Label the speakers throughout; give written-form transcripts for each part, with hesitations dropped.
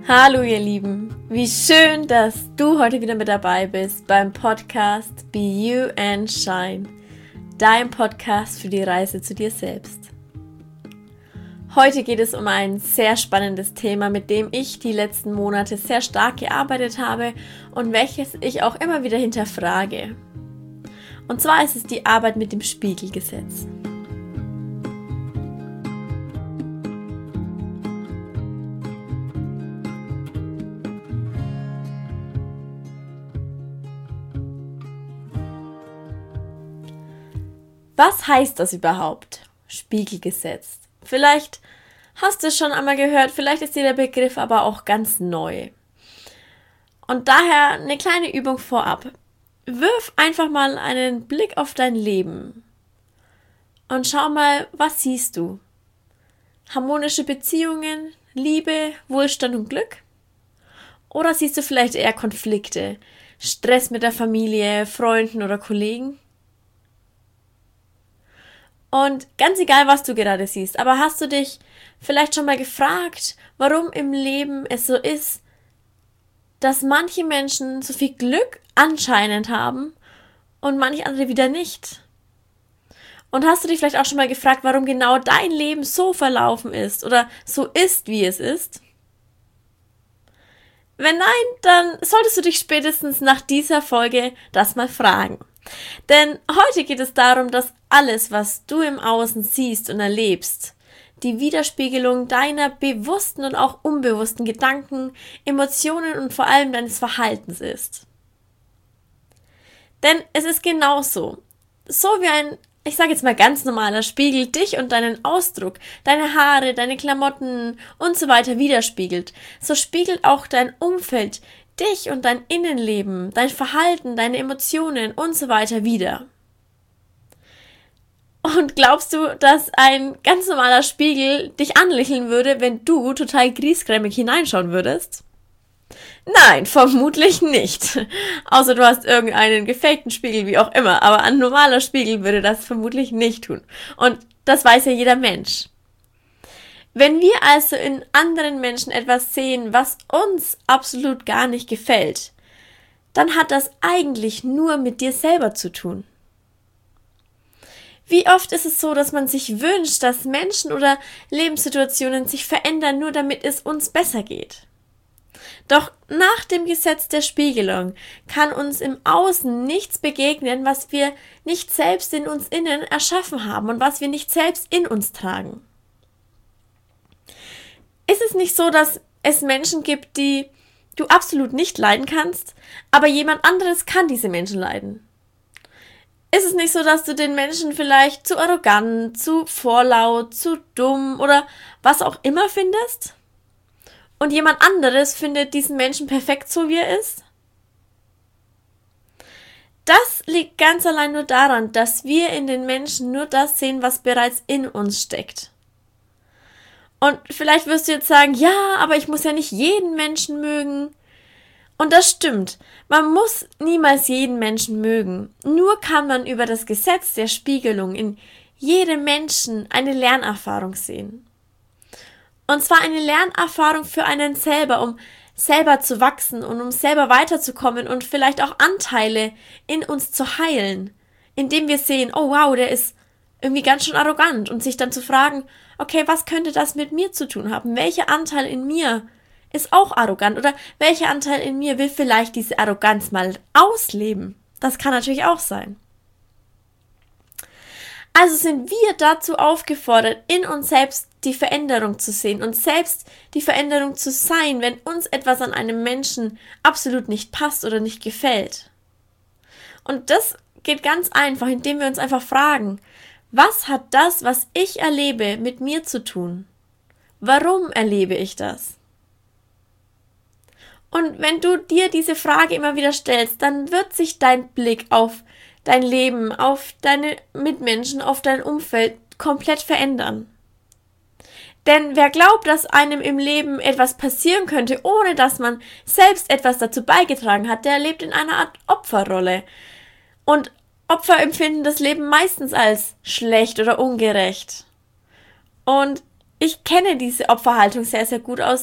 Speaker 1: Hallo ihr Lieben, wie schön, dass du heute wieder mit dabei bist beim Podcast Be You and Shine, dein Podcast für die Reise zu dir selbst. Heute geht es um ein sehr spannendes Thema, mit dem ich die letzten Monate sehr stark gearbeitet habe und welches ich auch immer wieder hinterfrage. Und zwar ist es die Arbeit mit dem Spiegelgesetz. Was heißt das überhaupt? Spiegelgesetz. Vielleicht hast du es schon einmal gehört, vielleicht ist dir der Begriff aber auch ganz neu. Und daher eine kleine Übung vorab. Wirf einfach mal einen Blick auf dein Leben und schau mal, was siehst du? Harmonische Beziehungen, Liebe, Wohlstand und Glück? Oder siehst du vielleicht eher Konflikte, Stress mit der Familie, Freunden oder Kollegen? Und ganz egal, was du gerade siehst, aber hast du dich vielleicht schon mal gefragt, warum im Leben es so ist, dass manche Menschen so viel Glück anscheinend haben und manche andere wieder nicht? Und hast du dich vielleicht auch schon mal gefragt, warum genau dein Leben so verlaufen ist oder so ist, wie es ist? Wenn nein, dann solltest du dich spätestens nach dieser Folge das mal fragen. Denn heute geht es darum, dass alles, was du im Außen siehst und erlebst, die Widerspiegelung deiner bewussten und auch unbewussten Gedanken, Emotionen und vor allem deines Verhaltens ist. Denn es ist genauso. So wie ein, ich sage jetzt mal ganz normaler Spiegel dich und deinen Ausdruck, deine Haare, deine Klamotten und so weiter widerspiegelt, so spiegelt auch dein Umfeld dich und dein Innenleben, dein Verhalten, deine Emotionen und so weiter wider. Und glaubst du, dass ein ganz normaler Spiegel dich anlächeln würde, wenn du total griesgrämig hineinschauen würdest? Nein, vermutlich nicht. Außer du hast irgendeinen gefakten Spiegel, wie auch immer. Aber ein normaler Spiegel würde das vermutlich nicht tun. Und das weiß ja jeder Mensch. Wenn wir also in anderen Menschen etwas sehen, was uns absolut gar nicht gefällt, dann hat das eigentlich nur mit dir selber zu tun. Wie oft ist es so, dass man sich wünscht, dass Menschen oder Lebenssituationen sich verändern, nur damit es uns besser geht? Doch nach dem Gesetz der Spiegelung kann uns im Außen nichts begegnen, was wir nicht selbst in uns innen erschaffen haben und was wir nicht selbst in uns tragen. Ist es nicht so, dass es Menschen gibt, die du absolut nicht leiden kannst, aber jemand anderes kann diese Menschen leiden? Ist es nicht so, dass du den Menschen vielleicht zu arrogant, zu vorlaut, zu dumm oder was auch immer findest? Und jemand anderes findet diesen Menschen perfekt so, wie er ist? Das liegt ganz allein nur daran, dass wir in den Menschen nur das sehen, was bereits in uns steckt. Und vielleicht wirst du jetzt sagen, ja, aber ich muss ja nicht jeden Menschen mögen. Und das stimmt, man muss niemals jeden Menschen mögen. Nur kann man über das Gesetz der Spiegelung in jedem Menschen eine Lernerfahrung sehen. Und zwar eine Lernerfahrung für einen selber, um selber zu wachsen und um selber weiterzukommen und vielleicht auch Anteile in uns zu heilen, indem wir sehen, oh wow, der ist irgendwie ganz schön arrogant und sich dann zu fragen, okay, was könnte das mit mir zu tun haben? Welcher Anteil in mir ist auch arrogant oder welcher Anteil in mir will vielleicht diese Arroganz mal ausleben? Das kann natürlich auch sein. Also sind wir dazu aufgefordert, in uns selbst die Veränderung zu sehen und selbst die Veränderung zu sein, wenn uns etwas an einem Menschen absolut nicht passt oder nicht gefällt. Und das geht ganz einfach, indem wir uns einfach fragen, was hat das, was ich erlebe, mit mir zu tun? Warum erlebe ich das? Und wenn du dir diese Frage immer wieder stellst, dann wird sich dein Blick auf dein Leben, auf deine Mitmenschen, auf dein Umfeld komplett verändern. Denn wer glaubt, dass einem im Leben etwas passieren könnte, ohne dass man selbst etwas dazu beigetragen hat, der lebt in einer Art Opferrolle. Und Opfer empfinden das Leben meistens als schlecht oder ungerecht. Und ich kenne diese Opferhaltung sehr, sehr gut aus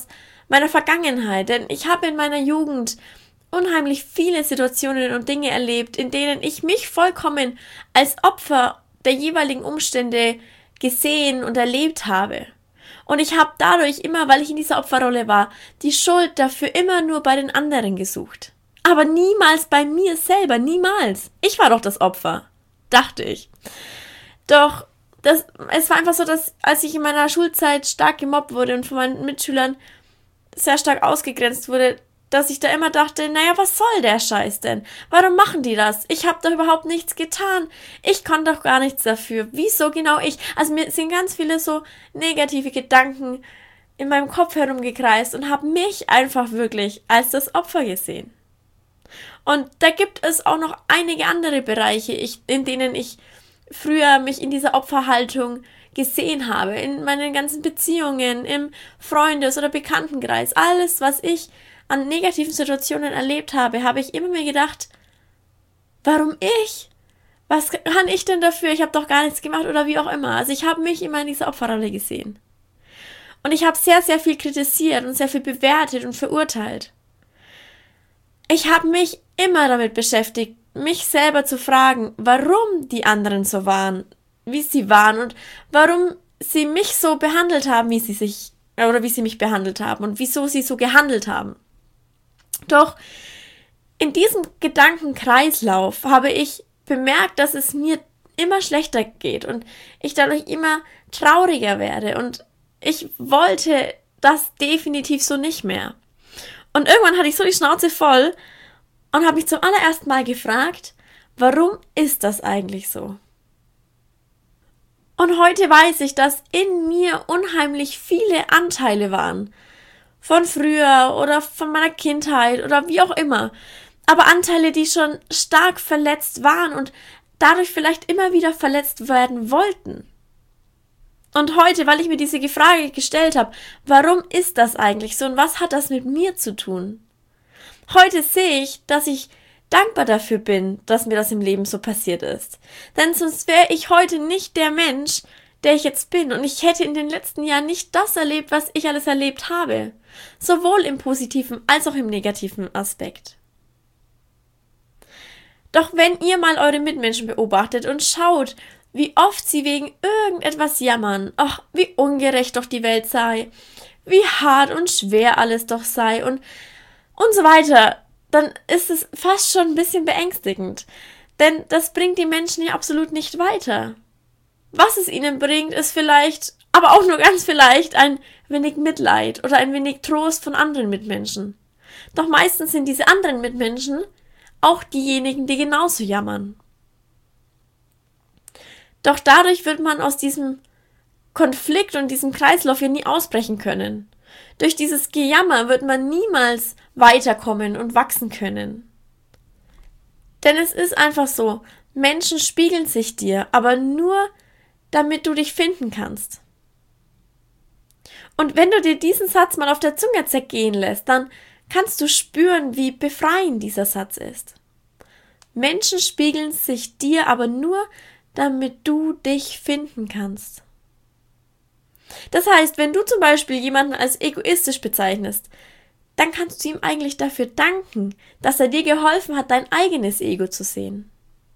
Speaker 1: meiner Vergangenheit, denn ich habe in meiner Jugend unheimlich viele Situationen und Dinge erlebt, in denen ich mich vollkommen als Opfer der jeweiligen Umstände gesehen und erlebt habe. Und ich habe dadurch immer, weil ich in dieser Opferrolle war, die Schuld dafür immer nur bei den anderen gesucht. Aber niemals bei mir selber, niemals. Ich war doch das Opfer, dachte ich. Doch es war einfach so, dass als ich in meiner Schulzeit stark gemobbt wurde und von meinen Mitschülern sehr stark ausgegrenzt wurde, dass ich da immer dachte, naja, was soll der Scheiß denn? Warum machen die das? Ich habe doch überhaupt nichts getan. Ich konnte doch gar nichts dafür. Wieso genau ich? Also mir sind ganz viele so negative Gedanken in meinem Kopf herumgekreist und habe mich einfach wirklich als das Opfer gesehen. Und da gibt es auch noch einige andere Bereiche, in denen ich früher mich in dieser Opferhaltung gesehen habe, in meinen ganzen Beziehungen, im Freundes- oder Bekanntenkreis, alles, was ich an negativen Situationen erlebt habe, habe ich immer mir gedacht, warum ich? Was kann ich denn dafür? Ich habe doch gar nichts gemacht oder wie auch immer. Also ich habe mich immer in dieser Opferrolle gesehen. Und ich habe sehr, sehr viel kritisiert und sehr viel bewertet und verurteilt. Ich habe mich immer damit beschäftigt, mich selber zu fragen, warum die anderen so waren, wie sie waren und warum sie mich so behandelt haben, wie sie mich behandelt haben und wieso sie so gehandelt haben. Doch in diesem Gedankenkreislauf habe ich bemerkt, dass es mir immer schlechter geht und ich dadurch immer trauriger werde und ich wollte das definitiv so nicht mehr. Und irgendwann hatte ich so die Schnauze voll und habe mich zum allerersten Mal gefragt, warum ist das eigentlich so? Und heute weiß ich, dass in mir unheimlich viele Anteile waren. Von früher oder von meiner Kindheit oder wie auch immer. Aber Anteile, die schon stark verletzt waren und dadurch vielleicht immer wieder verletzt werden wollten. Und heute, weil ich mir diese Frage gestellt habe, warum ist das eigentlich so und was hat das mit mir zu tun? Heute sehe ich, dass ich dankbar dafür bin, dass mir das im Leben so passiert ist. Denn sonst wäre ich heute nicht der Mensch, der ich jetzt bin. Und ich hätte in den letzten Jahren nicht das erlebt, was ich alles erlebt habe. Sowohl im positiven als auch im negativen Aspekt. Doch wenn ihr mal eure Mitmenschen beobachtet und schaut, wie oft sie wegen irgendetwas jammern, ach, wie ungerecht doch die Welt sei, wie hart und schwer alles doch sei und so weiter, dann ist es fast schon ein bisschen beängstigend. Denn das bringt die Menschen ja absolut nicht weiter. Was es ihnen bringt, ist vielleicht, aber auch nur ganz vielleicht, ein wenig Mitleid oder ein wenig Trost von anderen Mitmenschen. Doch meistens sind diese anderen Mitmenschen auch diejenigen, die genauso jammern. Doch dadurch wird man aus diesem Konflikt und diesem Kreislauf ja nie ausbrechen können. Durch dieses Gejammer wird man niemals weiterkommen und wachsen können. Denn es ist einfach so, Menschen spiegeln sich dir, aber nur, damit du dich finden kannst. Und wenn du dir diesen Satz mal auf der Zunge zergehen lässt, dann kannst du spüren, wie befreiend dieser Satz ist. Menschen spiegeln sich dir aber nur, damit du dich finden kannst. Das heißt, wenn du zum Beispiel jemanden als egoistisch bezeichnest, dann kannst du ihm eigentlich dafür danken, dass er dir geholfen hat, dein eigenes Ego zu sehen.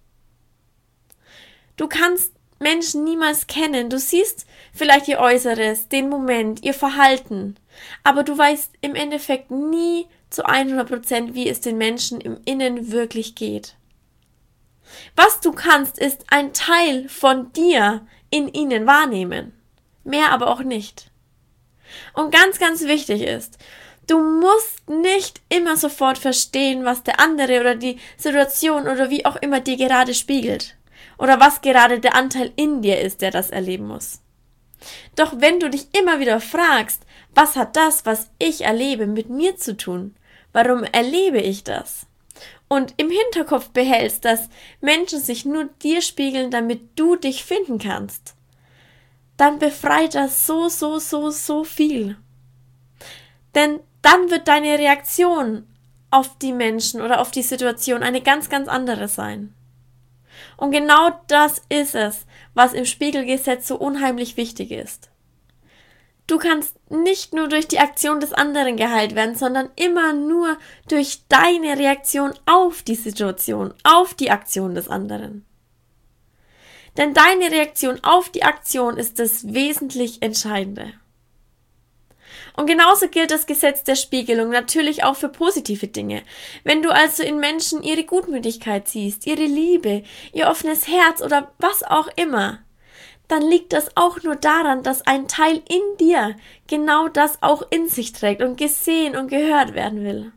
Speaker 1: Du kannst Menschen niemals kennen. Du siehst vielleicht ihr Äußeres, den Moment, ihr Verhalten, aber du weißt im Endeffekt nie zu 100%, wie es den Menschen im Innen wirklich geht. Was du kannst, ist ein Teil von dir in ihnen wahrnehmen. Mehr aber auch nicht. Und ganz, ganz wichtig ist, du musst nicht immer sofort verstehen, was der andere oder die Situation oder wie auch immer dir gerade spiegelt. Oder was gerade der Anteil in dir ist, der das erleben muss. Doch wenn du dich immer wieder fragst, was hat das, was ich erlebe, mit mir zu tun? Warum erlebe ich das? Und im Hinterkopf behältst, dass Menschen sich nur dir spiegeln, damit du dich finden kannst, dann befreit das so viel. Denn dann wird deine Reaktion auf die Menschen oder auf die Situation eine ganz, ganz andere sein. Und genau das ist es, was im Spiegelgesetz so unheimlich wichtig ist. Du kannst nicht nur durch die Aktion des anderen geheilt werden, sondern immer nur durch deine Reaktion auf die Situation, auf die Aktion des anderen. Denn deine Reaktion auf die Aktion ist das wesentlich Entscheidende. Und genauso gilt das Gesetz der Spiegelung natürlich auch für positive Dinge. Wenn du also in Menschen ihre Gutmütigkeit siehst, ihre Liebe, ihr offenes Herz oder was auch immer, dann liegt das auch nur daran, dass ein Teil in dir genau das auch in sich trägt und gesehen und gehört werden will.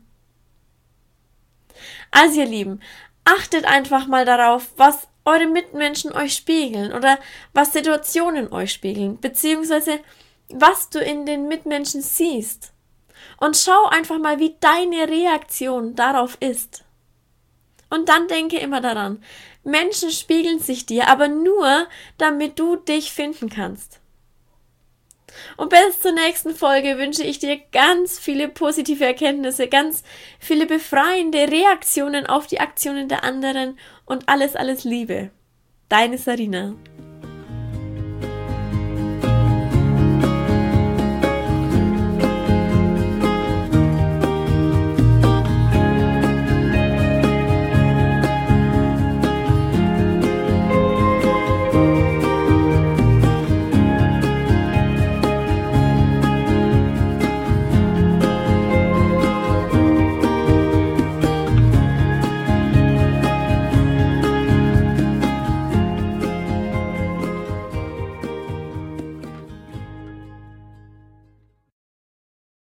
Speaker 1: Also ihr Lieben, achtet einfach mal darauf, was eure Mitmenschen euch spiegeln oder was Situationen euch spiegeln, beziehungsweise was du in den Mitmenschen siehst. Und schau einfach mal, wie deine Reaktion darauf ist. Und dann denke immer daran, Menschen spiegeln sich dir, aber nur, damit du dich finden kannst. Und bis zur nächsten Folge wünsche ich dir ganz viele positive Erkenntnisse, ganz viele befreiende Reaktionen auf die Aktionen der anderen und alles Liebe. Deine Sarina.